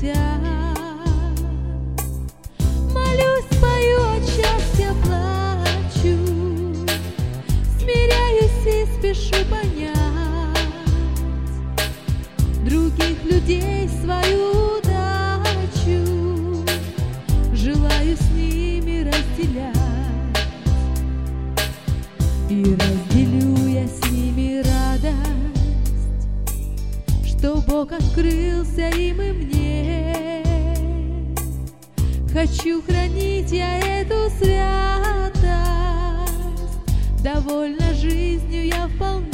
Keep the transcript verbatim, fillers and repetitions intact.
хотят. Молюсь, пою, от счастья плачу, смиряюсь и спешу понять других людей свою удачу, желаю с ними разделять. И разделю я с ними радость, что Бог открылся им и мне. Хочу хранить я эту святость, довольна жизнью я вполне.